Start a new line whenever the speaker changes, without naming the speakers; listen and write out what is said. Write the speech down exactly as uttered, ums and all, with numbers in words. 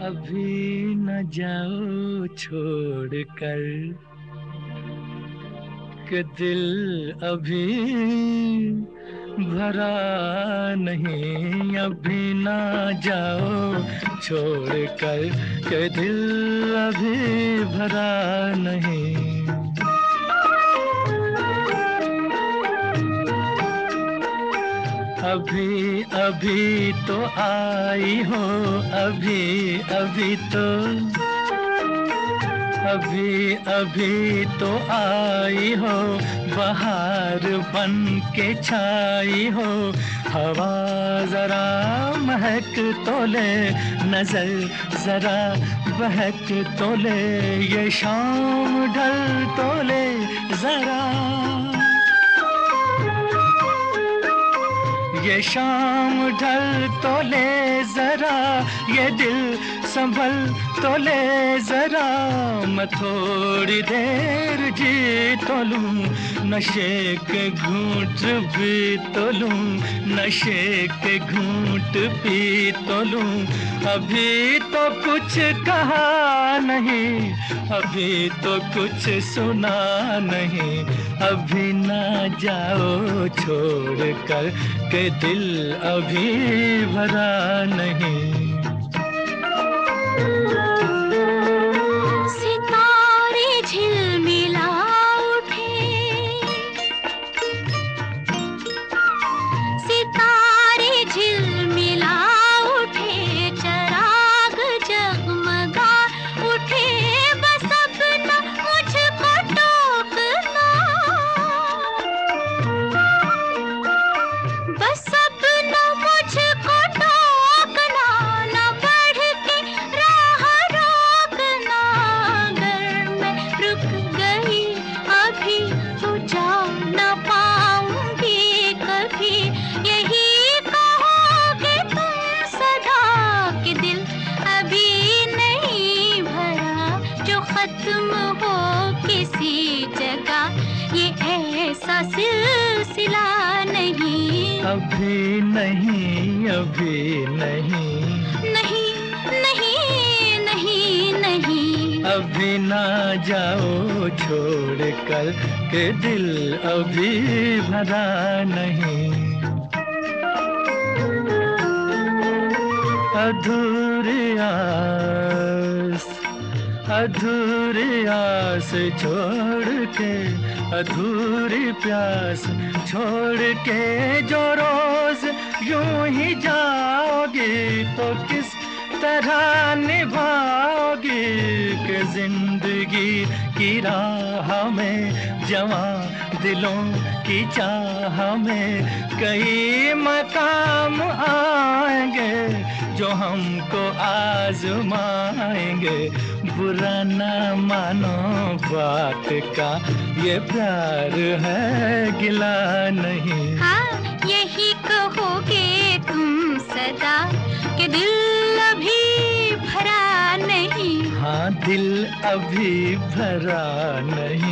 अभी न जाओ छोड़ कर कि दिल अभी भरा नहीं। अभी न जाओ छोड़ कर कि दिल अभी भरा नहीं। अभी अभी तो आई हो, अभी अभी तो अभी अभी तो आई हो, बहार बन के छाई हो। हवा जरा महक तो ले, नजर जरा बहक तो ले, ये शाम ढल तो ले जरा, ये शाम ढल तो ले जरा, ये दिल संभल तो ले जरा। मैं थोड़ी देर जी तो लूं, नशे के घूंट भी तो लूं, नशे के घूंट पी तो लूं। अभी तो कुछ कहा नहीं, अभी तो कुछ सुना नहीं। अभी ना जाओ छोड़ कर के दिल अभी भरा नहीं।
सितारे झिलमिला उठे, सितारे झिलमिला उठे, चराग जगमगा उठे। बस अपना मुझको टोकना, बस अपना मुझको टोकना, न बढ़ के राह रोकना। अगर मैं रुक गई अभी तो जा न पाऊंगी कभी। यही कहोगे तुम सदा कि दिल अभी नहीं भरा, जो खत्म हो किसी जगह ये ऐसा सिलसिला नहीं।
अभी नहीं, अभी नहीं,
नहीं नहीं नहीं नहीं।
अभी ना जाओ छोड़ कर के दिल अभी भरा नहीं। अधूरी आस, अधूरी आस छोड़ के, अधूरी प्यास छोड़ के जो रोज यूं ही जाओगी तो किस तरह निभाओगी। कि जिंदगी की राह में जवां दिलों की चाह में कई मकाम आएंगे जो हमको आजमाएंगे। बुरा ना मानो बात का, ये प्यार है गिला नहीं।
हाँ यही कहोगे तुम सदा कि दिल अभी भरा नहीं।
हाँ दिल अभी भरा नहीं।